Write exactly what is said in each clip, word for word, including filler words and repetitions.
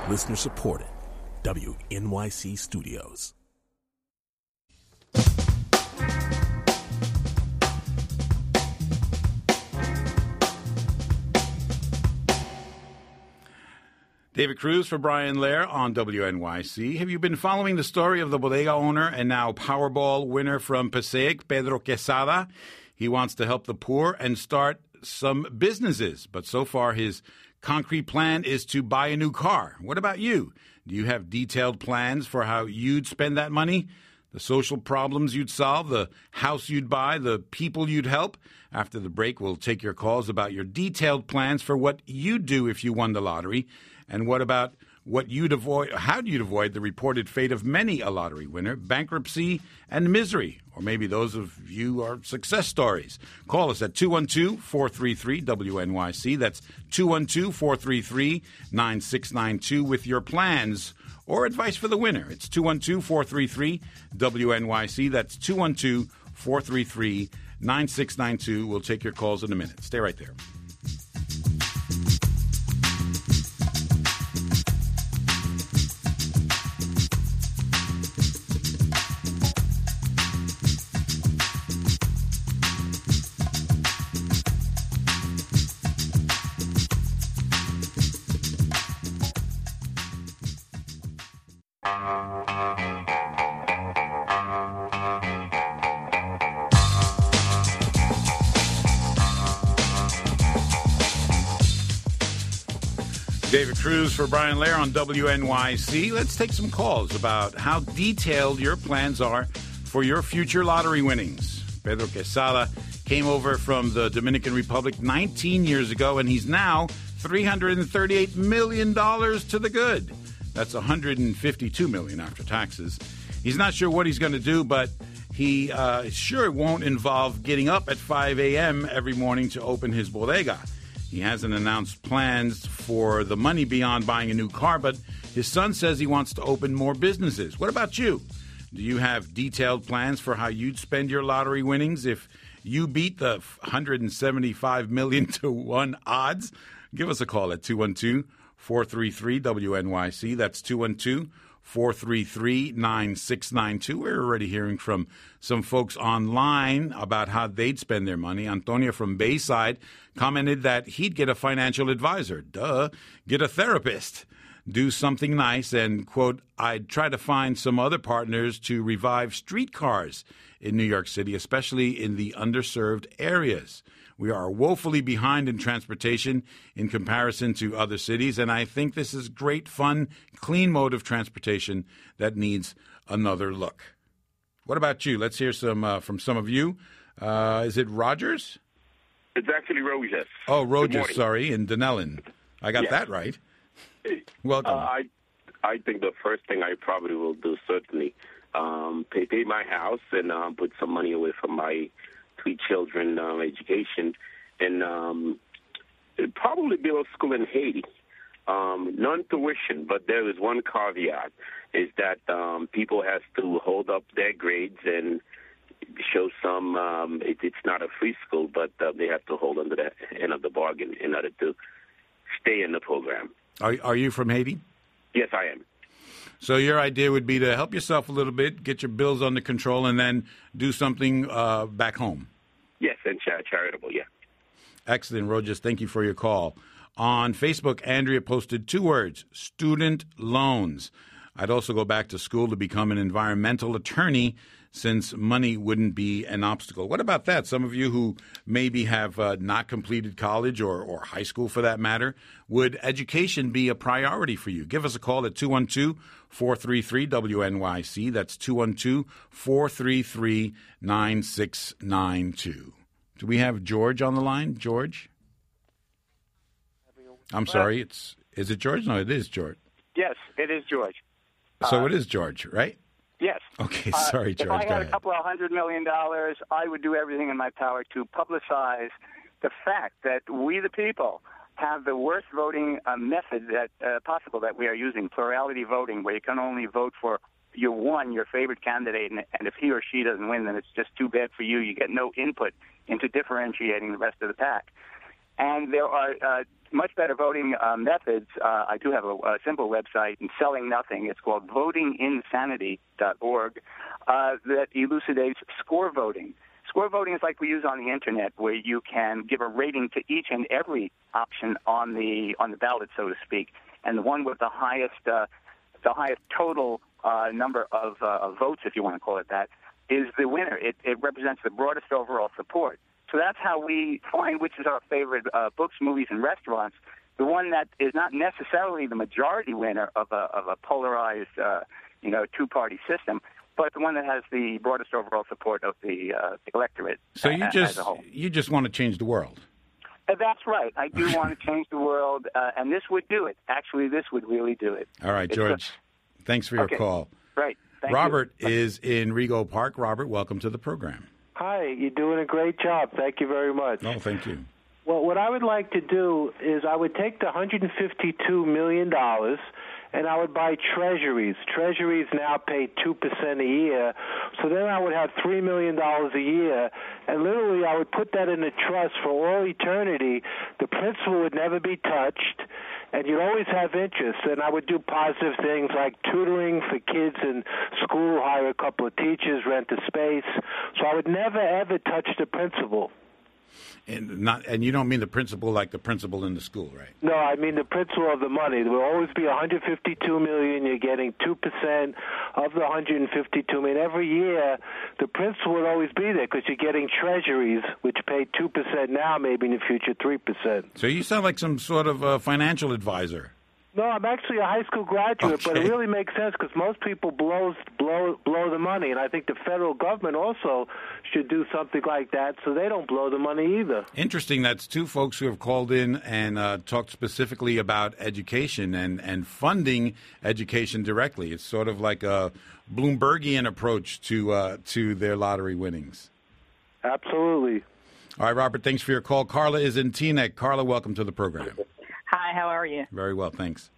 Listener supported. W N Y C Studios. David Cruz for Brian Lair on W N Y C. Have you been following the story of the bodega owner and now Powerball winner from Passaic, Pedro Quesada? He wants to help the poor and start some businesses, but so far his concrete plan is to buy a new car. What about you? Do you have detailed plans for how you'd spend that money? The social problems you'd solve, the house you'd buy, the people you'd help? After the break, we'll take your calls about your detailed plans for what you'd do if you won the lottery. And what about what you'd avoid, how you'd avoid the reported fate of many a lottery winner, bankruptcy and misery? Or maybe those of you are success stories. Call us at two one two, four three three, W N Y C. That's two one two, four three three, nine six nine two with your plans or advice for the winner. It's two one two, four three three, W N Y C. That's two one two, four three three, nine six nine two. We'll take your calls in a minute. Stay right there. David Cruz for Brian Lair on W N Y C. Let's take some calls about how detailed your plans are for your future lottery winnings. Pedro Quesada came over from the Dominican Republic nineteen years ago, and he's now three hundred thirty-eight million dollars to the good. That's one hundred fifty-two million dollars after taxes. He's not sure what he's going to do, but he uh, sure won't involve getting up at five a.m. every morning to open his bodega. He hasn't announced plans for the money beyond buying a new car, but his son says he wants to open more businesses. What about you? Do you have detailed plans for how you'd spend your lottery winnings if you beat the one hundred seventy-five million to one odds? Give us a call at two one two, four three three, W N Y C. That's two one two, four three three, nine six nine two. We're already hearing from some folks online about how they'd spend their money. Antonio from Bayside commented that he'd get a financial advisor. Duh. Get a therapist. Do something nice and, quote, I'd try to find some other partners to revive streetcars in New York City, especially in the underserved areas. We are woefully behind in transportation in comparison to other cities, and I think this is great, fun, clean mode of transportation that needs another look. What about you? Let's hear some uh, from some of you. Uh, is it Rogers? It's actually Rogers. Oh, Rogers, sorry, in Dunellen. I got yes. that right. Welcome. Uh, I I think the first thing I probably will do, certainly, um, pay, pay my house and um, put some money away for my three children um, education, and um, probably build a school in Haiti. Um, non-tuition, but there is one caveat, is that um, people have to hold up their grades and show some, um, it, it's not a free school, but uh, they have to hold under the end of the bargain in order to stay in the program. Are, are you from Haiti? Yes, I am. So your idea would be to help yourself a little bit, get your bills under control, and then do something uh, back home. Yes, and char- charitable, yeah. Excellent, Rogers. Thank you for your call. On Facebook, Andrea posted two words, student loans. I'd also go back to school to become an environmental attorney since money wouldn't be an obstacle. What about that? Some of you who maybe have uh, not completed college or, or high school for that matter, would education be a priority for you? Give us a call at two one two, four three three, W N Y C. That's two one two, four three three, nine six nine two. Do we have George on the line? George? I'm sorry. It's is it George? No, it is George. Yes, it is George. So uh, it is George, right? Yes. Okay, sorry, uh, George. If I Go had ahead. a couple of hundred million dollars, I would do everything in my power to publicize the fact that we, the people, have the worst voting uh, method that uh, possible that we are using, plurality voting, where you can only vote for your one, your favorite candidate, and, and if he or she doesn't win, then it's just too bad for you. You get no input into differentiating the rest of the pack. And there are uh, much better voting uh, methods. Uh, I do have a, a simple website, and selling nothing. It's called voting insanity dot org uh, that elucidates score voting. Score voting is like we use on the internet, where you can give a rating to each and every option on the on the ballot, so to speak. And the one with the highest uh, the highest total uh, number of, uh, of votes, if you want to call it that, is the winner. It, it represents the broadest overall support. So that's how we find which is our favorite uh, books, movies, and restaurants. The one that is not necessarily the majority winner of a, of a polarized, uh, you know, two-party system, but the one that has the broadest overall support of the, uh, the electorate. So you a, just as a whole. you just want to change the world. Uh, that's right. I do want to change the world, uh, and this would do it. Actually, this would really do it. All right, George. A, thanks for your okay. call. Right. Thank Robert you. is in Rego Park. Robert, welcome to the program. Hi, you're doing a great job. Thank you very much. Oh, thank you. Well, what I would like to do is I would take the one hundred fifty-two million dollars and I would buy treasuries. Treasuries now pay two percent a year, so then I would have three million dollars a year, and literally I would put that in a trust for all eternity. The principal would never be touched, and you'd always have interest. And I would do positive things like tutoring for kids in school, hire a couple of teachers, rent a space. So I would never, ever touch the principal. And not, and you don't mean the principal like the principal in the school, right? No, I mean the principal of the money. There will always be one hundred fifty-two million dollars. You're getting two percent of the one hundred fifty-two million dollars. Every year, the principal would always be there because you're getting treasuries, which pay two percent now, maybe in the future three percent. So you sound like some sort of uh, financial advisor. No, I'm actually a high school graduate, Okay. but it really makes sense because most people blow, blow, blow the money, and I think the federal government also should do something like that so they don't blow the money either. Interesting. That's two folks who have called in and uh, talked specifically about education and, and funding education directly. It's sort of like a Bloombergian approach to uh, to their lottery winnings. Absolutely. All right, Robert, thanks for your call. Carla is in Teaneck. Carla, welcome to the program. Hi, how are you? Very well, thanks.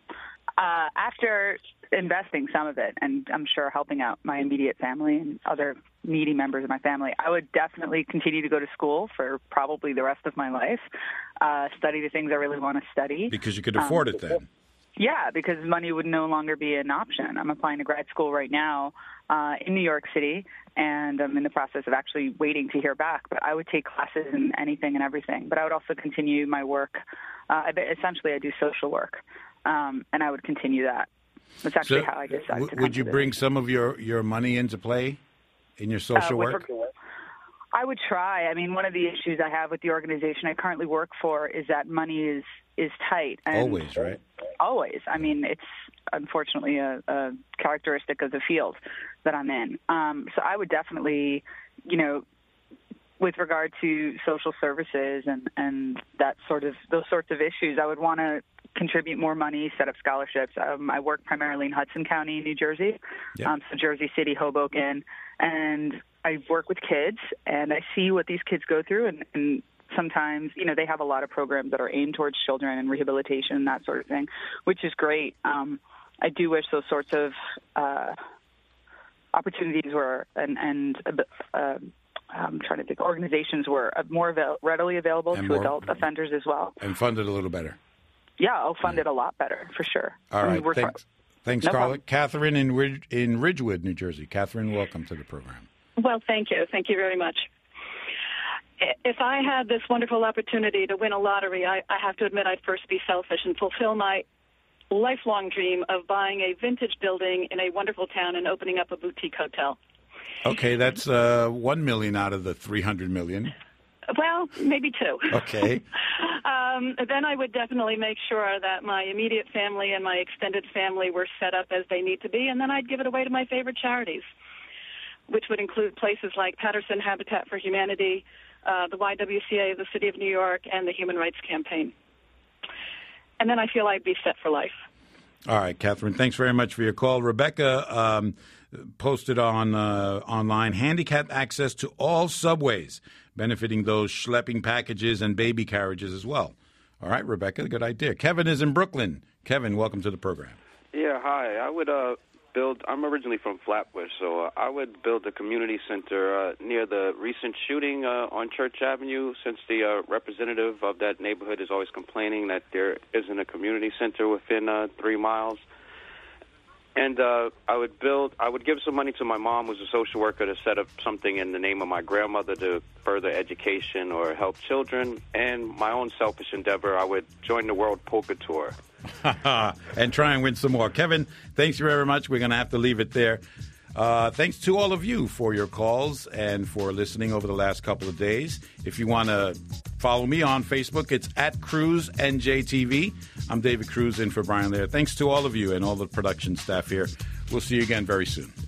Uh, after investing some of it, and I'm sure helping out my immediate family and other needy members of my family, I would definitely continue to go to school for probably the rest of my life, uh, study the things I really want to study. Because you could afford um, it then. Yeah, because money would no longer be an option. I'm applying to grad school right now uh, in New York City, and I'm in the process of actually waiting to hear back. But I would take classes in anything and everything. But I would also continue my work. Uh, essentially, I do social work, um, and I would continue that. That's actually So, how I decided w- to come would you to this. bring some of your, your money into play in your social Uh, with work? reg- I would try. I mean, one of the issues I have with the organization I currently work for is that money is is tight. And Always, right? Always. I mean, it's unfortunately a, a characteristic of the field that I'm in. Um, so I would definitely, you know, with regard to social services and, and that sort of those sorts of issues, I would want to contribute more money, set up scholarships. Um, I work primarily in Hudson County, New Jersey, Yep. um, so Jersey City, Hoboken, and I work with kids, and I see what these kids go through, and, and sometimes, you know, they have a lot of programs that are aimed towards children and rehabilitation, that sort of thing, which is great. Um, I do wish those sorts of uh, opportunities were, and, and uh, I'm trying to think, organizations were more avail- readily available And to more- adult offenders as well. And funded a little better. Yeah, I'll fund it a lot better, for sure. All I mean, right, we're thanks. try- Thanks, No Carla. problem. Catherine in, Ridge, in Ridgewood, New Jersey. Catherine, welcome to the program. Well, thank you. Thank you very much. If I had this wonderful opportunity to win a lottery, I, I have to admit I'd first be selfish and fulfill my lifelong dream of buying a vintage building in a wonderful town and opening up a boutique hotel. Okay, that's uh, one million out of the three hundred million. Well, maybe two. Okay. um, then I would definitely make sure that my immediate family and my extended family were set up as they need to be, and then I'd give it away to my favorite charities, which would include places like Patterson Habitat for Humanity, uh, the Y W C A of the City of New York, and the Human Rights Campaign. And then I feel I'd be set for life. All right, Catherine, thanks very much for your call. Rebecca um, posted on uh, online handicapped access to all subways, benefiting those schlepping packages and baby carriages as well. All right, Rebecca, good idea. Kevin is in Brooklyn. Kevin, welcome to the program. Yeah, hi. I would uh, build, I'm originally from Flatbush, so uh, I would build a community center uh, near the recent shooting uh, on Church Avenue, since the uh, representative of that neighborhood is always complaining that there isn't a community center within uh, three miles. And uh, I would build, I would give some money to my mom, who's a social worker, to set up something in the name of my grandmother to further education or help children. And my own selfish endeavor, I would join the World Poker Tour. And try and win some more. Kevin, thanks very much. We're going to have to leave it there. Uh, thanks to all of you for your calls and for listening over the last couple of days. If you want to follow me on Facebook, it's at Cruz N J T V. I'm David Cruz in for Brian Lair. Thanks to all of you and all the production staff here. We'll see you again very soon.